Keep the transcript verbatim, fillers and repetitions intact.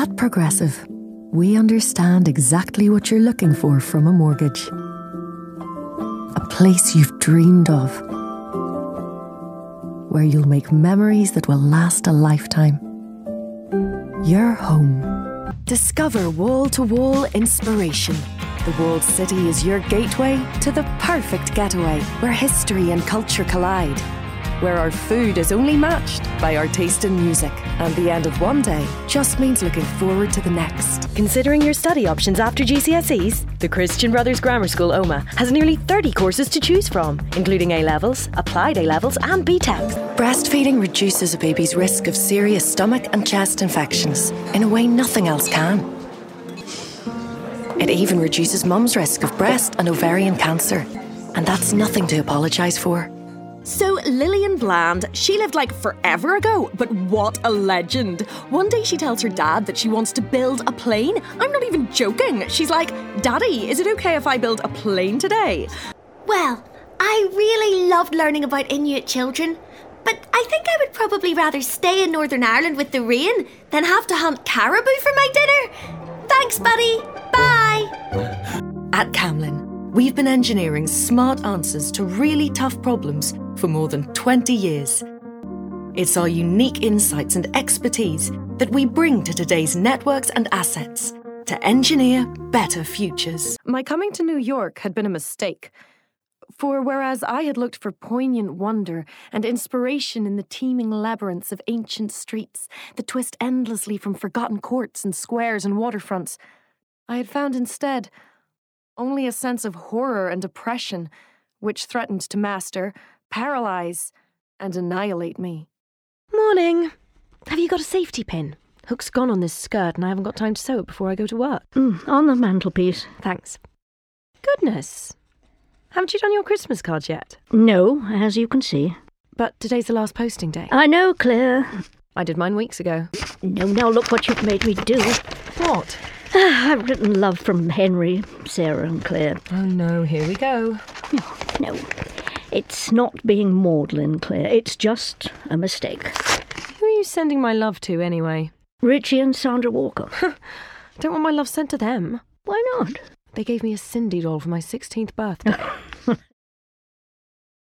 At Progressive, we understand exactly what you're looking for from a mortgage. A place you've dreamed of, where you'll make memories that will last a lifetime. Your home. Discover wall-to-wall inspiration. The Walled City is your gateway to the perfect getaway, where history and culture collide, where our food is only matched by our taste in music, and the end of one day just means looking forward to the next. Considering your study options after G C S Es? The Christian Brothers Grammar School O M A has nearly thirty courses to choose from, including A-levels, applied A-levels and B TEC. Breastfeeding reduces a baby's risk of serious stomach and chest infections in a way nothing else can. It even reduces mum's risk of breast and ovarian cancer, and that's nothing to apologise for. So Lillian Bland, she lived like forever ago, but what a legend. One day she tells her dad that she wants to build a plane. I'm not even joking. She's like, Daddy, is it okay if I build a plane today? Well, I really loved learning about Inuit children, but I think I would probably rather stay in Northern Ireland with the rain than have to hunt caribou for my dinner. Thanks, buddy. Bye. At Camlin, we've been engineering smart answers to really tough problems for more than twenty years. It's our unique insights and expertise that we bring to today's networks and assets to engineer better futures. My coming to New York had been a mistake. For whereas I had looked for poignant wonder and inspiration in the teeming labyrinths of ancient streets that twist endlessly from forgotten courts and squares and waterfronts, I had found instead only a sense of horror and oppression which threatened to master, paralyse, and annihilate me. Morning. Have you got a safety pin? Hook's gone on this skirt and I haven't got time to sew it before I go to work. Mm, on the mantelpiece. Thanks. Goodness. Haven't you done your Christmas cards yet? No, as you can see. But today's the last posting day. I know, Claire. I did mine weeks ago. No, now look what you've made me do. What? I've written love from Henry, Sarah and Claire. Oh no, here we go. No, no. It's not being maudlin, Claire. It's just a mistake. Who are you sending my love to, anyway? Richie and Sandra Walker. Don't want my love sent to them. Why not? They gave me a Cindy doll for my sixteenth birthday.